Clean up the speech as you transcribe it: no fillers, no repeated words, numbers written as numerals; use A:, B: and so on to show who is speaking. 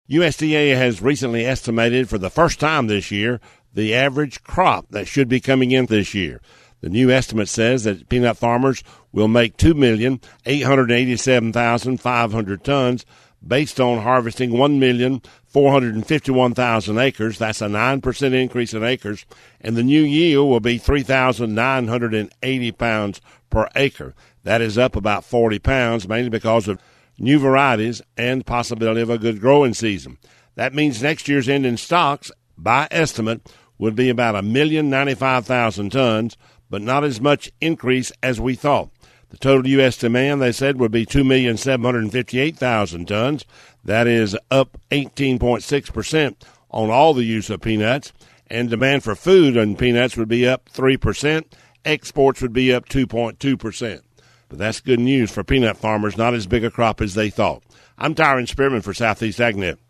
A: USDA has recently estimated for the first time this year the average crop that should be coming in this year. The new estimate says that peanut farmers will make 2,887,500 tons based on harvesting 1,451,000 acres. That's a 9% increase in acres, and the new yield will be 3,980 pounds per acre. That is up about 40 pounds, mainly because of new varieties and possibility of a good growing season. That means next year's ending stocks, by estimate, would be about 1,095,000 tons, but not as much increase as we thought. The total U.S. demand, they said, would be 2,758,000 tons. That is up 18.6% on all the use of peanuts, and demand for food and peanuts would be up 3%. Exports would be up 2.2%. But that's good news for peanut farmers, not as big a crop as they thought. I'm Tyron Spearman for Southeast AgNet.